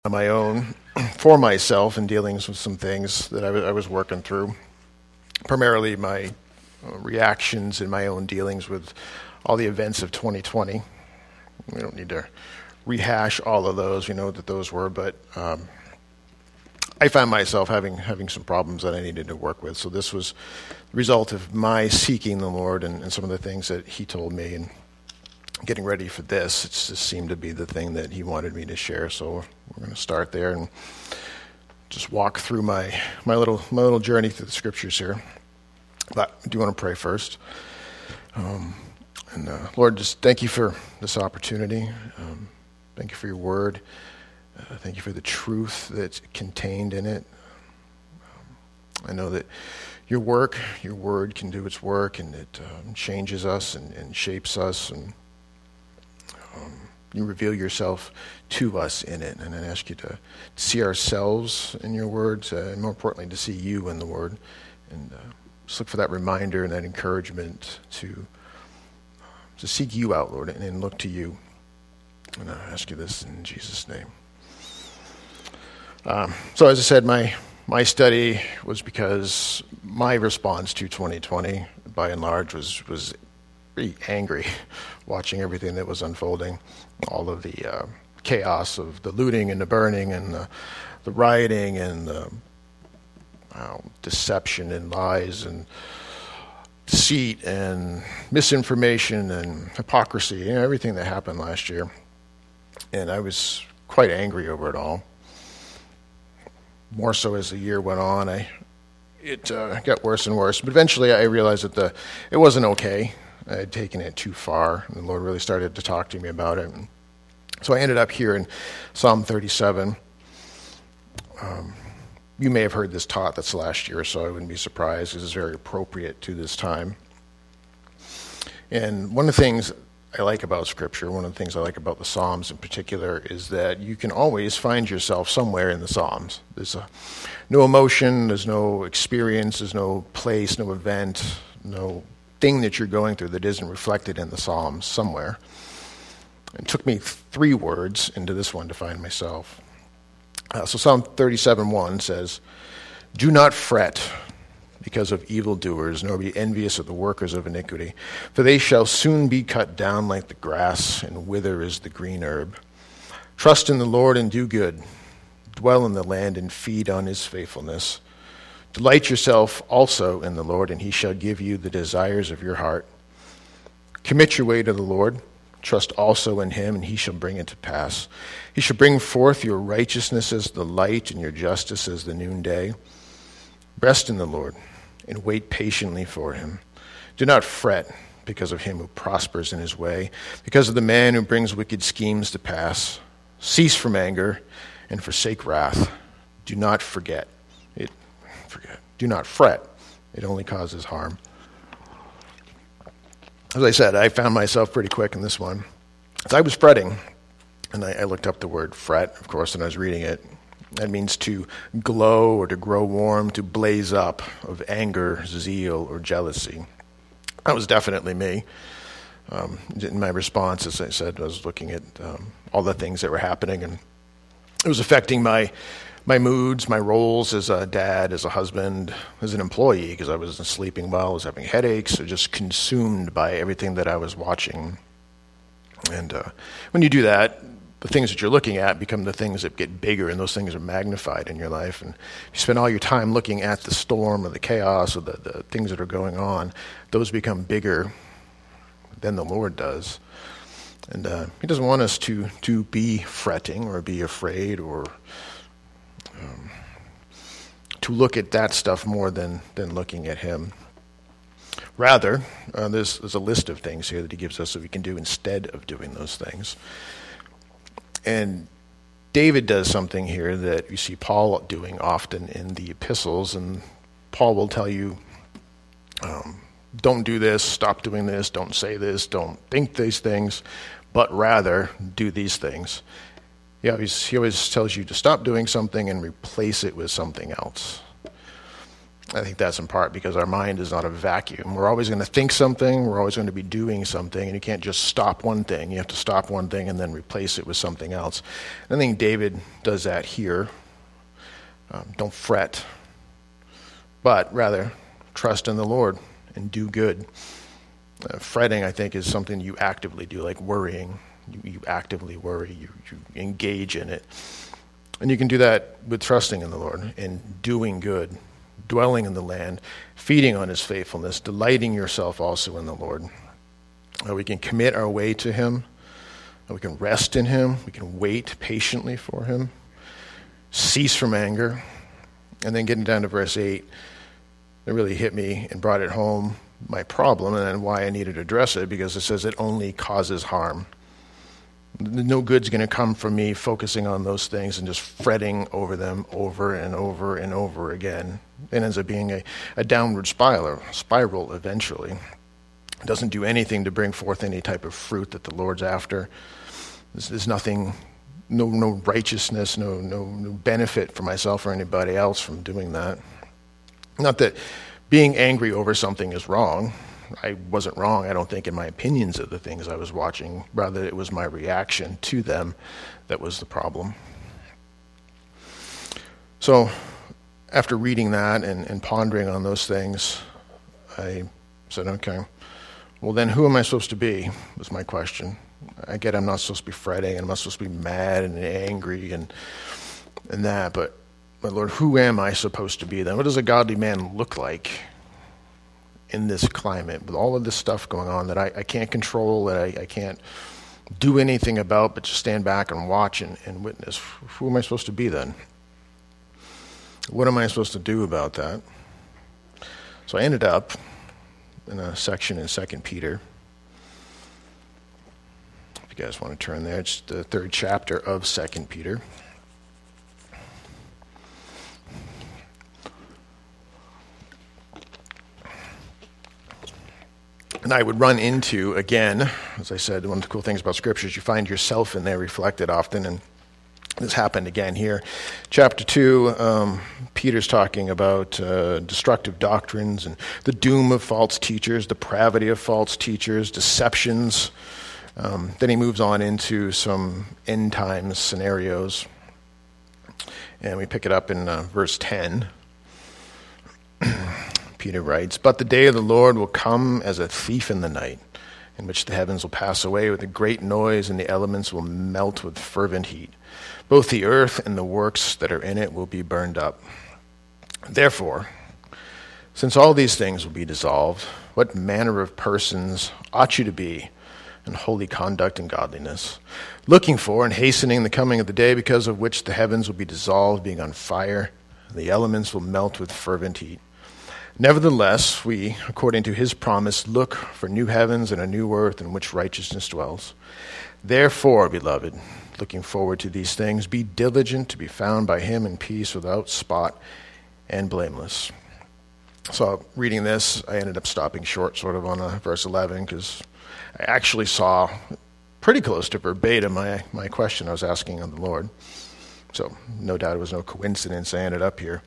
on my own for myself in dealings with some things that I was working through. Primarily my reactions in my own dealings with all the events of 2020. We don't need to rehash all of those. We know what those were, but I found myself having some problems that I needed to work with. So this was the result of my seeking the Lord and some of the things that He told me, and getting ready for this. It just seemed to be the thing that He wanted me to share. So we're going to start there and just walk through my little journey through the scriptures here. But I do want to pray first. Lord, just thank you for this opportunity. Thank you for your word. Thank you for the truth that's contained in it. I know that your word can do its work, and it changes us and shapes us, and you reveal yourself to us in it. And I ask you to see ourselves in your words, and more importantly, to see you in the word. And just look for that reminder and that encouragement to seek you out, Lord, and look to you. And I ask you this in Jesus' name. So as I said, my study was because my response to 2020, by and large, was pretty angry, watching everything that was unfolding, all of the chaos of the looting and the burning and the rioting and the deception and lies and deceit and misinformation and hypocrisy, everything that happened last year. And I was quite angry over it all. More so as the year went on, it got worse and worse. But eventually I realized that it wasn't okay. I had taken it too far, and the Lord really started to talk to me about it. And so I ended up here in Psalm 37. You may have heard this taught that's last year, so I wouldn't be surprised, because it's very appropriate to this time. And one of the things I like about Scripture, one of the things I like about the Psalms in particular, is that you can always find yourself somewhere in the Psalms. There's no emotion, there's no experience, there's no place, no event, no thing that you're going through that isn't reflected in the Psalms somewhere. It took me 3 words into this one to find myself. So Psalm 37:1 says, "Do not fret because of evildoers, nor be envious of the workers of iniquity. For they shall soon be cut down like the grass, and wither as the green herb. Trust in the Lord and do good. Dwell in the land and feed on his faithfulness. Delight yourself also in the Lord, and he shall give you the desires of your heart. Commit your way to the Lord. Trust also in him, and he shall bring it to pass. He shall bring forth your righteousness as the light, and your justice as the noonday. Rest in the Lord, and wait patiently for him. Do not fret because of him who prospers in his way, because of the man who brings wicked schemes to pass. Cease from anger and forsake wrath. Do not forget. Do not fret. It only causes harm." As I said, I found myself pretty quick in this one. As I was fretting, and I looked up the word fret, of course, and I was reading it. That means to glow or to grow warm, to blaze up of anger, zeal, or jealousy. That was definitely me. In my response, as I said, I was looking at all the things that were happening, and it was affecting my moods, my roles as a dad, as a husband, as an employee, because I wasn't sleeping well, I was having headaches, or just consumed by everything that I was watching. And when you do that, the things that you're looking at become the things that get bigger, and those things are magnified in your life. And if you spend all your time looking at the storm or the chaos or the things that are going on, those become bigger than the Lord does. And he doesn't want us to be fretting or be afraid or to look at that stuff more than looking at him. Rather, there's a list of things here that he gives us that we can do instead of doing those things. And David does something here that you see Paul doing often in the epistles, and Paul will tell you, don't do this, stop doing this, don't say this, don't think these things, but rather do these things. He always tells you to stop doing something and replace it with something else. I think that's in part because our mind is not a vacuum. We're always going to think something, we're always going to be doing something, and you can't just stop one thing. You have to stop one thing and then replace it with something else. I think David does that here. Don't fret, but rather trust in the Lord and do good. Fretting, I think, is something you actively do, like worrying. You actively worry, you engage in it. And you can do that with trusting in the Lord and doing good, dwelling in the land, feeding on his faithfulness, delighting yourself also in the Lord. We can commit our way to him. We can rest in him. We can wait patiently for him. Cease from anger. And then getting down to verse 8, it really hit me and brought it home, my problem, and why I needed to address it, because it says it only causes harm. No good's going to come from me focusing on those things and just fretting over them over and over and over again. It ends up being a downward spiral eventually. It doesn't do anything to bring forth any type of fruit that the Lord's after. There's nothing, no righteousness, no benefit for myself or anybody else from doing that. Not that being angry over something is wrong. I wasn't wrong, I don't think, in my opinions of the things I was watching. Rather, it was my reaction to them that was the problem. So, after reading that and pondering on those things, I said, okay, well then who am I supposed to be, was my question. I get I'm not supposed to be fretting, and I'm not supposed to be mad and angry and that, but Lord, who am I supposed to be then? What does a godly man look like in this climate, with all of this stuff going on that I can't control, that I can't do anything about, but just stand back and watch and witness? Who am I supposed to be then? What am I supposed to do about that? So I ended up in a section in 2 Peter. If you guys want to turn there, it's the 3rd chapter of 2 Peter. And I would run into, again, as I said, one of the cool things about Scripture is you find yourself in there reflected often, and this happened again here. Chapter 2, Peter's talking about destructive doctrines and the doom of false teachers, depravity of false teachers, deceptions. Then he moves on into some end times scenarios, and we pick it up in verse 10. Peter writes, "But the day of the Lord will come as a thief in the night, in which the heavens will pass away with a great noise, and the elements will melt with fervent heat. Both the earth and the works that are in it will be burned up. Therefore, since all these things will be dissolved, what manner of persons ought you to be in holy conduct and godliness, looking for and hastening the coming of the day, because of which the heavens will be dissolved, being on fire, and the elements will melt with fervent heat? Nevertheless, we, according to his promise, look for new heavens and a new earth in which righteousness dwells. Therefore, beloved, looking forward to these things, be diligent to be found by him in peace, without spot and blameless." So reading this, I ended up stopping short sort of on verse 11, because I actually saw pretty close to verbatim my question I was asking of the Lord. So no doubt it was no coincidence I ended up here.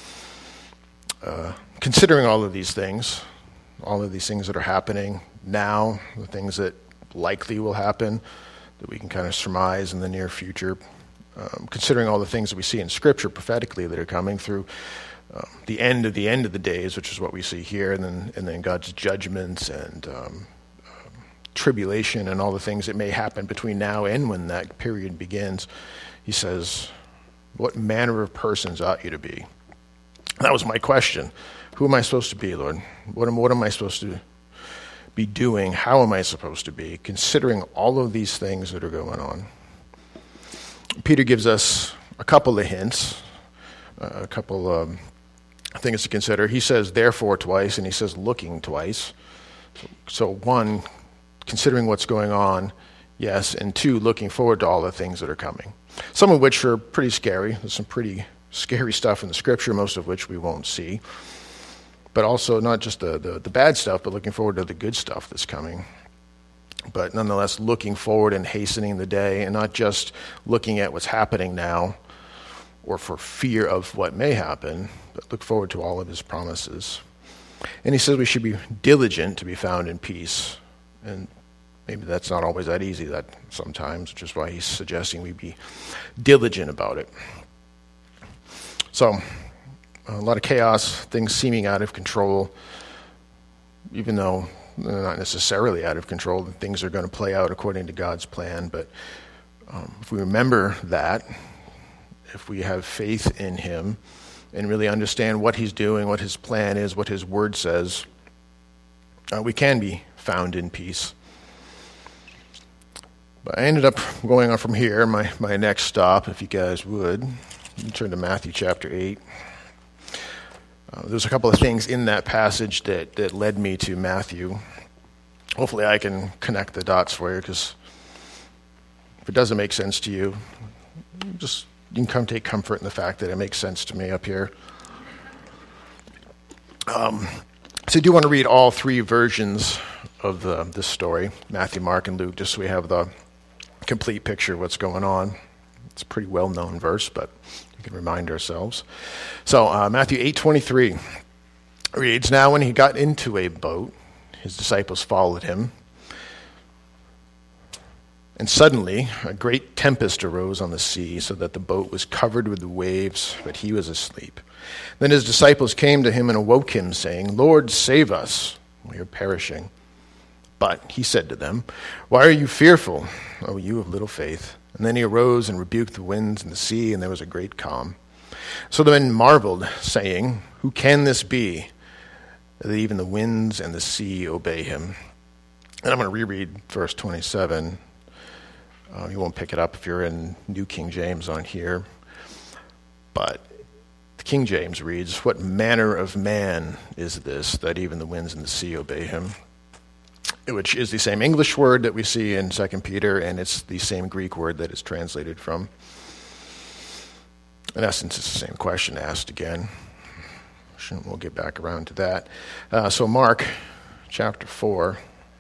Considering all of these things that are happening now, the things that likely will happen, that we can kind of surmise in the near future, considering all the things that we see in Scripture prophetically that are coming through the end of the days, which is what we see here, and then God's judgments and tribulation and all the things that may happen between now and when that period begins, he says, what manner of persons ought you to be? That was my question. Who am I supposed to be, Lord? What am I supposed to be doing? How am I supposed to be, considering all of these things that are going on? Peter gives us a couple of hints, a couple of things to consider. He says therefore twice, and he says looking twice. So one, considering what's going on, yes, and two, looking forward to all the things that are coming. Some of which are pretty scary. There's some pretty scary stuff in the Scripture, most of which we won't see. But also not just the bad stuff, but looking forward to the good stuff that's coming. But nonetheless, looking forward and hastening the day, and not just looking at what's happening now, or for fear of what may happen, but look forward to all of his promises. And he says we should be diligent to be found in peace. And maybe that's not always that easy that sometimes, which is why he's suggesting we be diligent about it. So, a lot of chaos, things seeming out of control, even though they're not necessarily out of control, things are going to play out according to God's plan. But if we remember that, if we have faith in him and really understand what he's doing, what his plan is, what his word says, we can be found in peace. But I ended up going on from here. My next stop, if you guys would, you turn to Matthew chapter 8. There's a couple of things in that passage that led me to Matthew. Hopefully I can connect the dots for you, because if it doesn't make sense to you, just you can come take comfort in the fact that it makes sense to me up here. So I do want to read all three versions of this story, Matthew, Mark, and Luke, just so we have the complete picture of what's going on. It's a pretty well-known verse, but we can remind ourselves. So Matthew 8:23 reads, "Now when he got into a boat, his disciples followed him. And suddenly a great tempest arose on the sea, so that the boat was covered with the waves, but he was asleep. Then his disciples came to him and awoke him, saying, 'Lord, save us, we are perishing.' But he said to them, 'Why are you fearful, O you of little faith?' And then he arose and rebuked the winds and the sea, and there was a great calm. So the men marveled, saying, 'Who can this be, that even the winds and the sea obey him?'" And I'm going to reread verse 27. You won't pick it up if you're in New King James on here. But the King James reads, "What manner of man is this, that even the winds and the sea obey him?" Which is the same English word that we see in 2 Peter, and it's the same Greek word that it's translated from. In essence, it's the same question asked again. We'll get back around to that. So Mark chapter 4,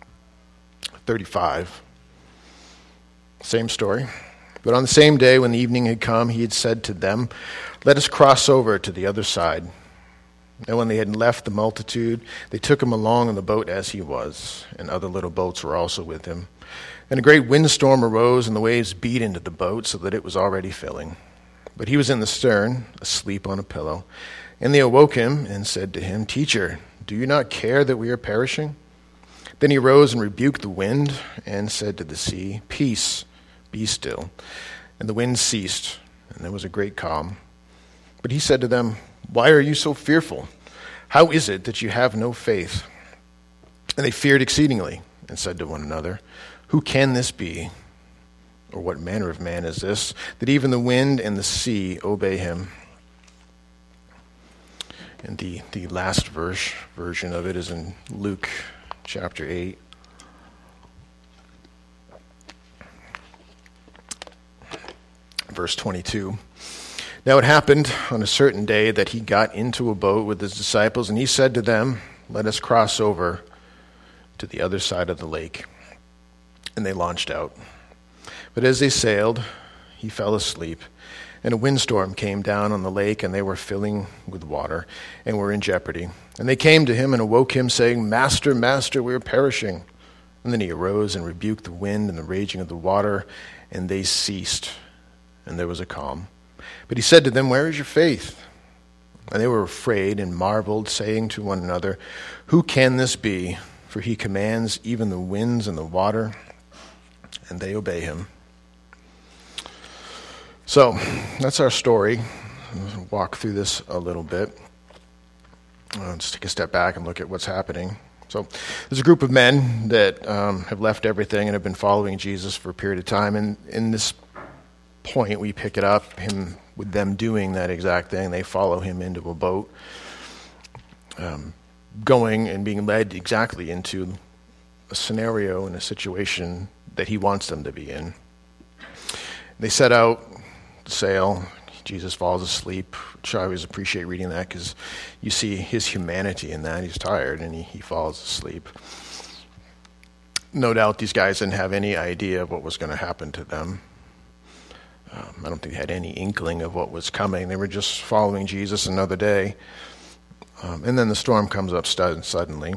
35. Same story. "But on the same day when the evening had come, he had said to them, 'Let us cross over to the other side.' And when they had left the multitude, they took him along in the boat as he was, and other little boats were also with him. And a great windstorm arose, and the waves beat into the boat, so that it was already filling. But he was in the stern, asleep on a pillow. And they awoke him and said to him, 'Teacher, do you not care that we are perishing?' Then he rose and rebuked the wind and said to the sea, 'Peace, be still.' And the wind ceased, and there was a great calm. But he said to them, 'Why are you so fearful? How is it that you have no faith?' And they feared exceedingly and said to one another, 'Who can this be? Or what manner of man is this, that even the wind and the sea obey him?'" And the last version of it is in Luke chapter 8. Verse 22. "Now it happened on a certain day that he got into a boat with his disciples, and he said to them, 'Let us cross over to the other side of the lake.' And they launched out. But as they sailed, he fell asleep, and a windstorm came down on the lake, and they were filling with water, and were in jeopardy. And they came to him and awoke him, saying, 'Master, Master, we are perishing.' And then he arose and rebuked the wind and the raging of the water, and they ceased, and there was a calm. But he said to them, 'Where is your faith?' And they were afraid and marveled, saying to one another, 'Who can this be? For he commands even the winds and the water, and they obey him.'" So that's our story. I'll walk through this a little bit. Let's take a step back and look at what's happening. So there's a group of men that have left everything and have been following Jesus for a period of time. And in this point, we pick it up, him with them doing that exact thing. They follow him into a boat, going and being led exactly into a scenario and a situation that he wants them to be in. They set out to sail. Jesus falls asleep, which I always appreciate reading that because you see his humanity in that. He's tired and he falls asleep. No doubt these guys didn't have any idea of what was going to happen to them. I don't think they had any inkling of what was coming. They were just following Jesus another day. And then the storm comes up suddenly.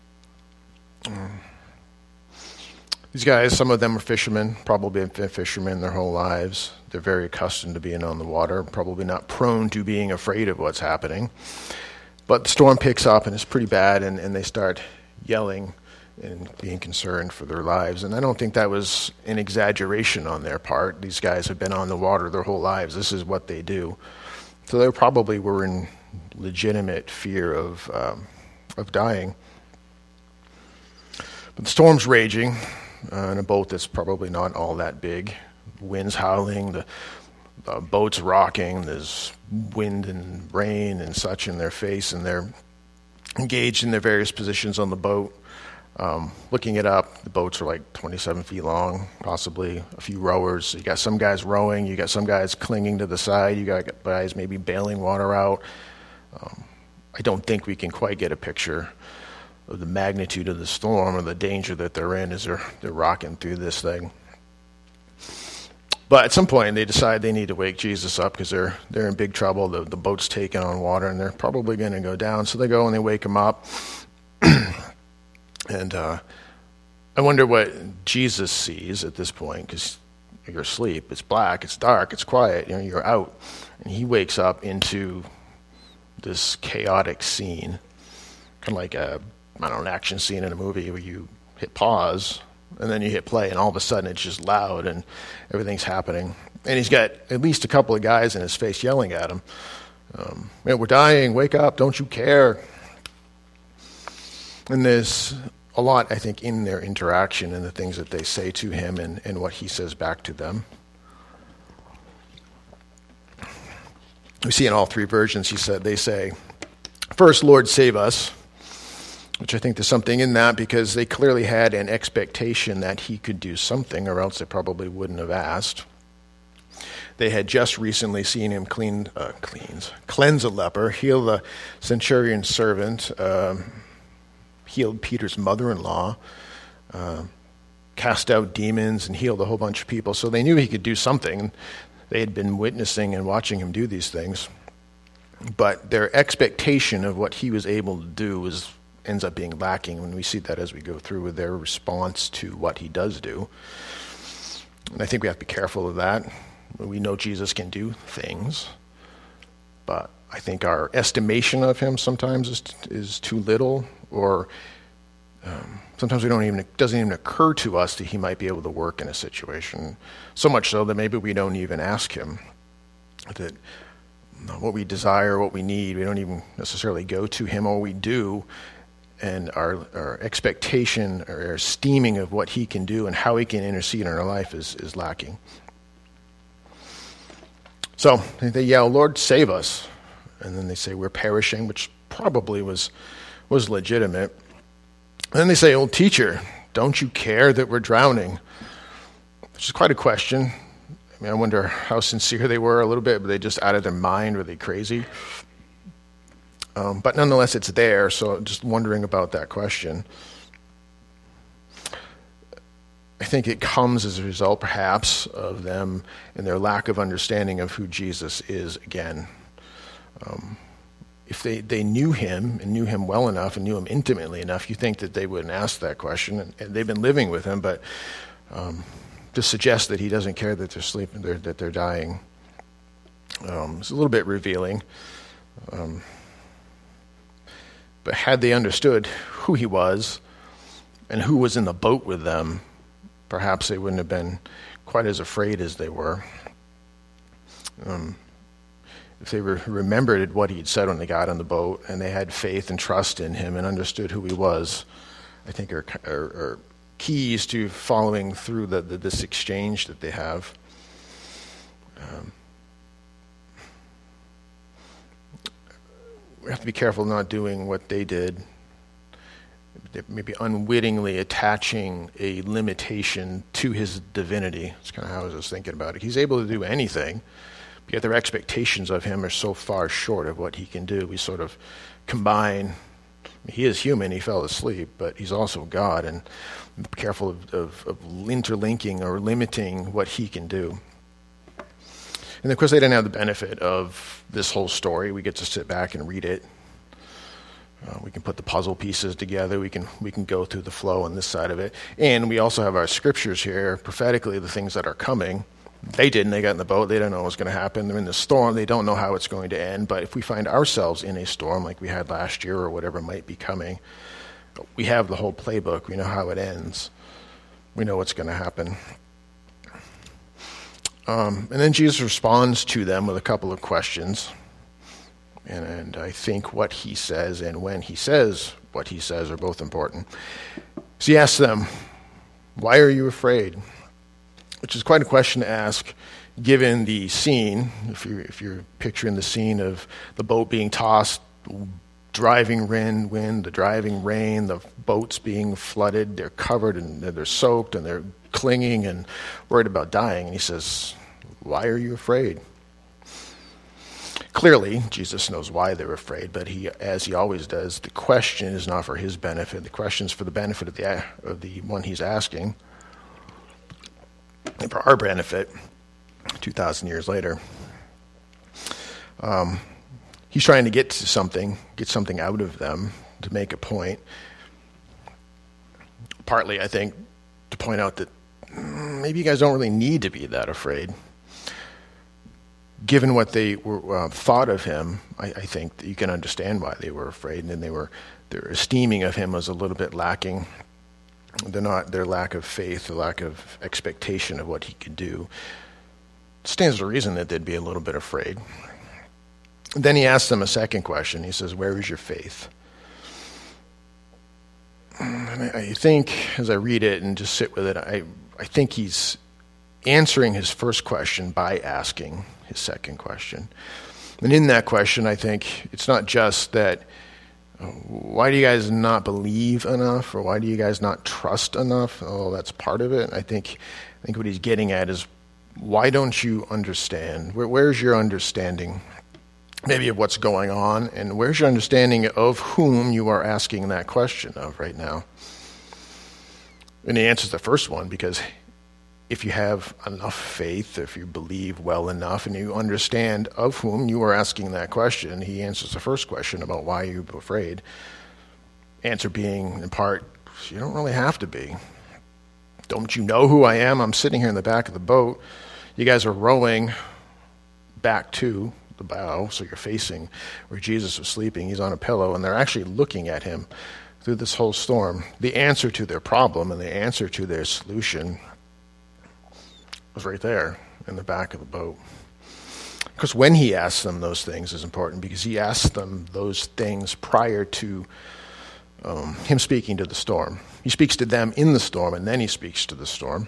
These guys, some of them are fishermen, probably been fishermen their whole lives. They're very accustomed to being on the water, probably not prone to being afraid of what's happening. But the storm picks up and it's pretty bad, and they start yelling and being concerned for their lives. And I don't think that was an exaggeration on their part. These guys have been on the water their whole lives. This is what they do. So they probably were in legitimate fear of dying. But the storm's raging in a boat that's probably not all that big. Wind's howling, the boat's rocking, there's wind and rain and such in their face, and they're engaged in their various positions on the boat. Looking it up, the boats are like 27 feet long, possibly a few rowers. You got some guys rowing, you got some guys clinging to the side, you got guys maybe bailing water out. I don't think we can quite get a picture of the magnitude of the storm or the danger that they're in as they're rocking through this thing. But at some point, they decide they need to wake Jesus up because they're in big trouble. The boat's taking on water, and they're probably going to go down. So they go and they wake him up. And I wonder what Jesus sees at this point, because you're asleep. It's black, it's dark, it's quiet. You're out. And he wakes up into this chaotic scene, kind of like an action scene in a movie where you hit pause and then you hit play, and all of a sudden it's just loud and everything's happening. And he's got at least a couple of guys in his face yelling at him. We're dying, wake up, don't you care? And there's a lot, I think, in their interaction and the things that they say to him and what he says back to them. We see in all three versions, they say, first, Lord, save us. Which I think there's something in that, because they clearly had an expectation that he could do something, or else they probably wouldn't have asked. They had just recently seen him cleanse a leper, heal the centurion's servant, healed Peter's mother-in-law, cast out demons, and healed a whole bunch of people. So they knew he could do something. They had been witnessing and watching him do these things. But their expectation of what he was able to do ends up being lacking when we see that as we go through with their response to what he does do. And I think we have to be careful of that. We know Jesus can do things, but I think our estimation of him sometimes is too little, or sometimes it doesn't even occur to us that he might be able to work in a situation. So much so that maybe we don't even ask him. That what we desire, what we need, we don't even necessarily go to him, or we do, and our expectation or our esteeming of what he can do and how he can intercede in our life is lacking. So they yell, Lord, save us. And then they say, we're perishing, which probably was legitimate. And then they say, old teacher, don't you care that we're drowning? Which is quite a question. I wonder how sincere they were a little bit, but they just out of their mind, were they crazy? But nonetheless, it's there, so just wondering about that question. I think it comes as a result, perhaps, of them and their lack of understanding of who Jesus is again. If they knew him and knew him well enough and knew him intimately enough, you think that they wouldn't ask that question. And they've been living with him, but to suggest that he doesn't care that they're sleeping, that they're dying, it's a little bit revealing. But had they understood who he was and who was in the boat with them, perhaps they wouldn't have been quite as afraid as they were. If they remembered what he had said when they got on the boat, and they had faith and trust in him and understood who he was, I think are keys to following through this exchange that they have. We have to be careful not doing what they did, maybe unwittingly attaching a limitation to his divinity. That's kind of how I was thinking about it. He's able to do anything, but yet their expectations of him are so far short of what he can do. We sort of combine, he is human, he fell asleep, but he's also God, and be careful of interlinking or limiting what he can do. And of course, they didn't have the benefit of this whole story. We get to sit back and read it. We can put the puzzle pieces together. We can go through the flow on this side of it. And we also have our scriptures here, prophetically, the things that are coming. They didn't. They got in the boat. They don't know what's going to happen. They're in the storm. They don't know how it's going to end. But if we find ourselves in a storm like we had last year or whatever might be coming, we have the whole playbook. We know how it ends. We know what's going to happen. And then Jesus responds to them with a couple of questions. And I think what he says and when he says what he says are both important. So he asks them, "Why are you afraid?" Which is quite a question to ask, given the scene. If you're picturing the scene of the boat being tossed, driving wind, the driving rain, the boat's being flooded, they're covered and they're soaked and they're clinging and worried about dying. And he says, "Why are you afraid?" Clearly, Jesus knows why they're afraid, but he, as he always does, the question is not for his benefit. The question is for the benefit of the one he's asking, and for our benefit 2,000 years later. He's trying to get something out of them, to make a point. Partly, I think, to point out that maybe you guys don't really need to be that afraid. Given what they were thought of him, I think that you can understand why they were afraid, and their esteeming of him was a little bit lacking. Their lack of faith, their lack of expectation of what he could do, stands to reason that they'd be a little bit afraid. Then he asks them a second question. He says, "Where is your faith?" And I think, as I read it and just sit with it, I think he's answering his first question by asking his second question. And in that question, I think it's not just that, why do you guys not believe enough, or why do you guys not trust enough? Oh, that's part of it. I think what he's getting at is, why don't you understand? Where's your understanding, maybe of what's going on, and where's your understanding of whom you are asking that question of right now? And he answers the first one, because if you have enough faith, if you believe well enough, and you understand of whom you are asking that question, he answers the first question about why you're afraid. Answer being, in part, you don't really have to be. Don't you know who I am? I'm sitting here in the back of the boat. You guys are rowing back to the bow, so you're facing where Jesus was sleeping. He's on a pillow, and they're actually looking at him through this whole storm. The answer to their problem and the answer to their solution was right there in the back of the boat. Because when he asks them those things is important, because he asks them those things prior to him speaking to the storm. He speaks to them in the storm, and then he speaks to the storm.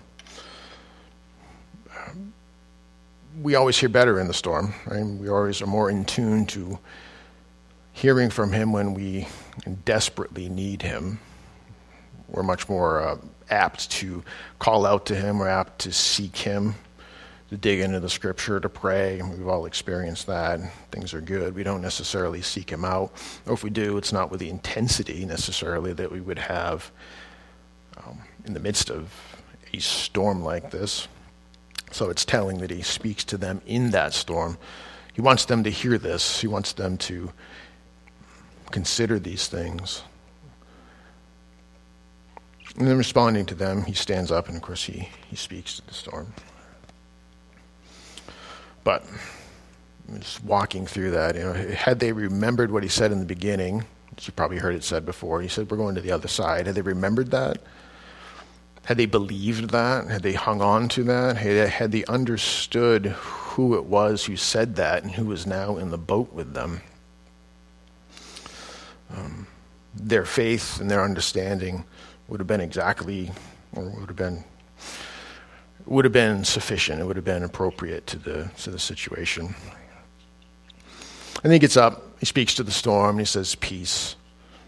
We always hear better in the storm, right? We always are more in tune to hearing from him when we desperately need him. We're much more apt to call out to him. We're apt to seek him, to dig into the scripture, to pray. We've all experienced that. Things are good. We don't necessarily seek him out. Or if we do, it's not with the intensity necessarily that we would have in the midst of a storm like this. So it's telling that he speaks to them in that storm. He wants them to hear this. He wants them to consider these things. And then responding to them, he stands up, and of course he speaks to the storm. But just walking through that, had they remembered what he said in the beginning, as you probably heard it said before, he said, "We're going to the other side." Had they remembered that? Had they believed that? Had they hung on to that? Had they understood who it was who said that and who was now in the boat with them? Their faith and their understanding would have been exactly, or would have been sufficient. It would have been appropriate to the situation. And he gets up, he speaks to the storm, and he says, "Peace."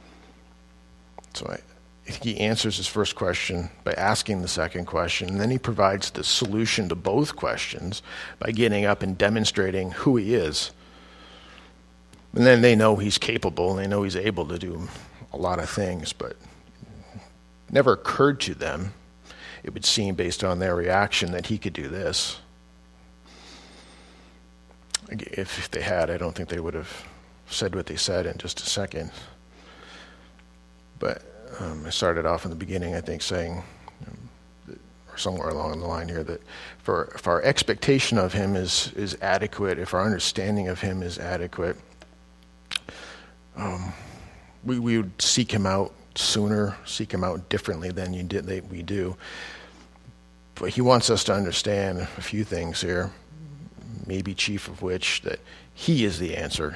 So I think he answers his first question by asking the second question, and then he provides the solution to both questions by getting up and demonstrating who he is. And then they know he's capable, and they know he's able to do a lot of things, but it never occurred to them, it would seem based on their reaction, that he could do this. If they had, I don't think they would have said what they said in just a second. But I started off in the beginning, I think, saying, or somewhere along the line here, that if our expectation of him is adequate, if our understanding of him is adequate, we would seek him out sooner, seek him out differently than we do. But he wants us to understand a few things here, maybe chief of which that he is the answer.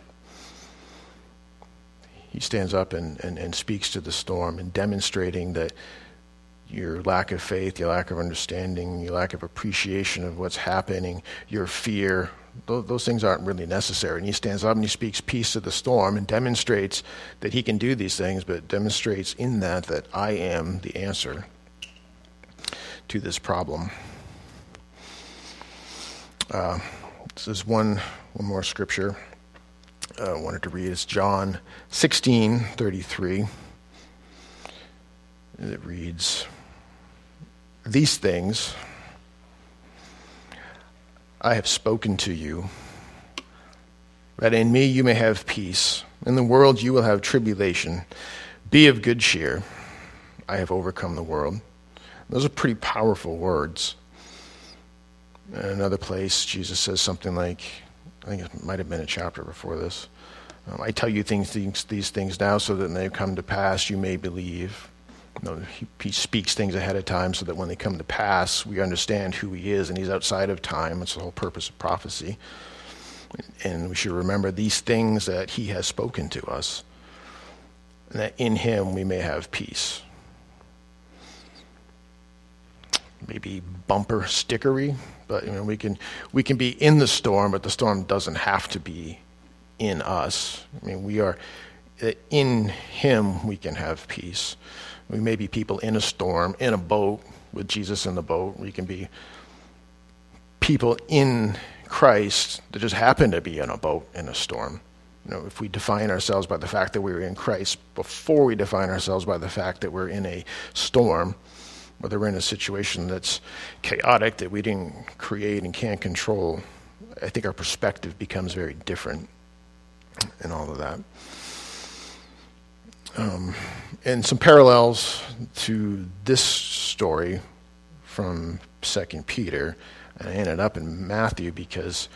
He stands up and speaks to the storm, and demonstrating that your lack of faith, your lack of understanding, your lack of appreciation of what's happening, your fear, those things aren't really necessary. And he stands up and he speaks peace to the storm and demonstrates that he can do these things, but demonstrates in that I am the answer to this problem. This is one more scripture I wanted to read. It's John 16:33. It reads, "These things I have spoken to you, that in me you may have peace. In the world you will have tribulation. Be of good cheer. I have overcome the world." Those are pretty powerful words. In another place, Jesus says something like, I think it might have been a chapter before this, "I tell you these things now so that when they come to pass you may believe." No, he speaks things ahead of time so that when they come to pass, we understand who he is, and he's outside of time. That's the whole purpose of prophecy. And we should remember these things that he has spoken to us, and that in him we may have peace. Maybe bumper stickery, but we can be in the storm, but the storm doesn't have to be in us. We are in him. We can have peace. We may be people in a storm, in a boat, with Jesus in the boat. We can be people in Christ that just happen to be in a boat in a storm. If we define ourselves by the fact that we're in Christ before we define ourselves by the fact that we're in a storm, whether we're in a situation that's chaotic, that we didn't create and can't control, I think our perspective becomes very different in all of that. And some parallels to this story from 2 Peter, and I ended up in Matthew because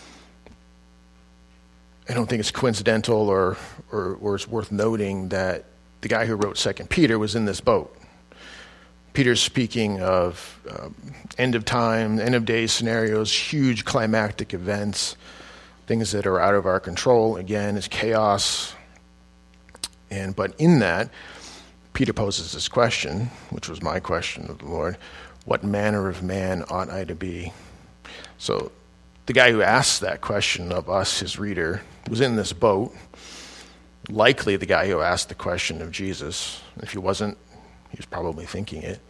I don't think it's coincidental or it's worth noting that the guy who wrote 2 Peter was in this boat. Peter's speaking of end of time, end of days scenarios, huge climactic events, things that are out of our control. Again, it's chaos. But in that, Peter poses this question, which was my question of the Lord: what manner of man ought I to be? So the guy who asked that question of us, his reader, was in this boat, likely the guy who asked the question of Jesus. If he wasn't, he was probably thinking it.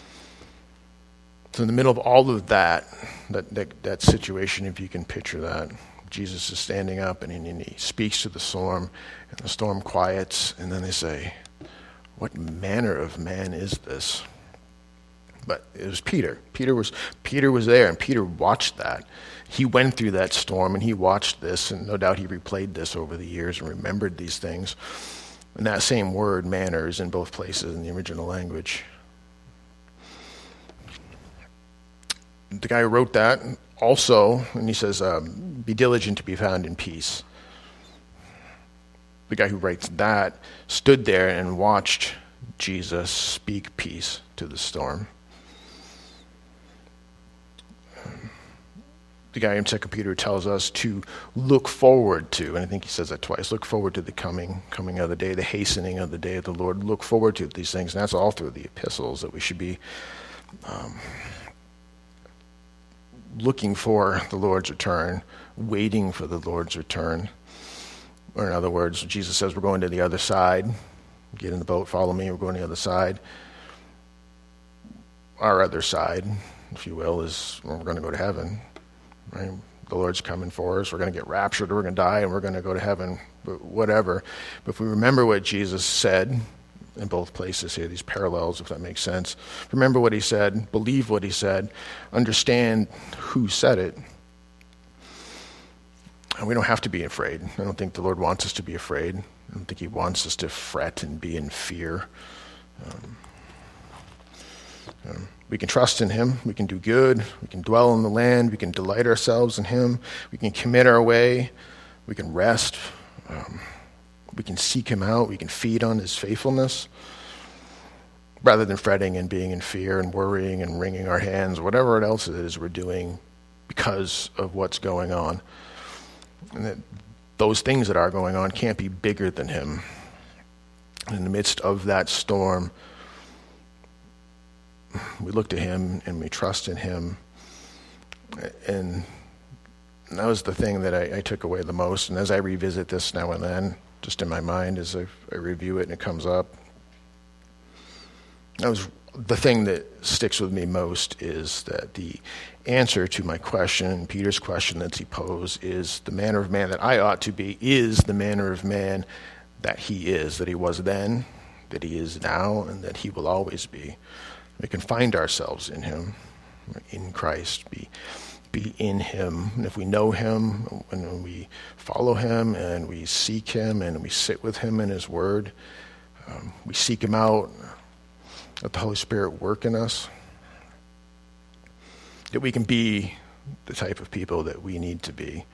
So in the middle of all of that situation, if you can picture that, Jesus is standing up and he speaks to the storm, and the storm quiets, and then they say, "What manner of man is this?" But it was Peter. Peter was there, and Peter watched that. He went through that storm, and he watched this, and no doubt he replayed this over the years and remembered these things. And that same word, manner, is in both places in the original language. The guy who wrote that also, and he says, be diligent to be found in peace. The guy who writes that stood there and watched Jesus speak peace to the storm. The guy in 2 Peter tells us to look forward to, and I think he says that twice, look forward to the coming of the day, the hastening of the day of the Lord. Look forward to these things, and that's all through the epistles, that we should be looking for the Lord's return, waiting for the Lord's return. Or in other words, Jesus says we're going to the other side. Get in the boat, follow me, we're going to the other side. Our other side, if you will, is we're going to go to heaven. Right? The Lord's coming for us. We're going to get raptured, or we're going to die, and we're going to go to heaven, but whatever. But if we remember what Jesus said in both places here, these parallels, if that makes sense, remember what he said, believe what he said, understand who said it, And we don't have to be afraid. I don't think the Lord wants us to be afraid. I don't think he wants us to fret and be in fear. We can trust in him. We can do good. We can dwell in the land. We can delight ourselves in him. We can commit our way. We can rest. We can seek him out. We can feed on his faithfulness rather than fretting and being in fear and worrying and wringing our hands, whatever else it is we're doing because of what's going on. And that those things that are going on can't be bigger than him. In the midst of that storm, we look to him and we trust in him. And that was the thing that I took away the most. And as I revisit this now and then, just in my mind, as I review it and it comes up, that was the thing that sticks with me most, is that the answer to my question, Peter's question that he posed, is the manner of man that I ought to be is the manner of man that he is, that he was then, that he is now, and that he will always be. We can find ourselves in him, in Christ, be in him. And if we know him, and we follow him, and we seek him, and we sit with him in his word, we seek him out, let the Holy Spirit work in us, that we can be the type of people that we need to be.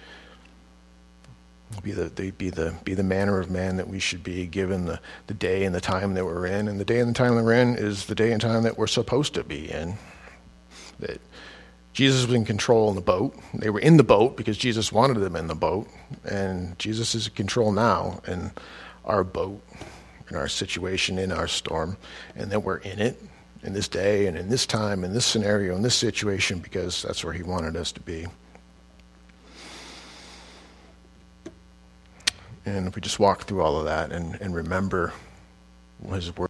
Be the manner of man that we should be, given the day and the time that we're in. And the day and the time that we're in is the day and time that we're supposed to be in. That Jesus was in control in the boat. They were in the boat because Jesus wanted them in the boat. And Jesus is in control now in our boat, in our situation, in our storm. And that we're in it, in this day and in this time, in this scenario, in this situation, because that's where he wanted us to be. And if we just walk through all of that and remember his word.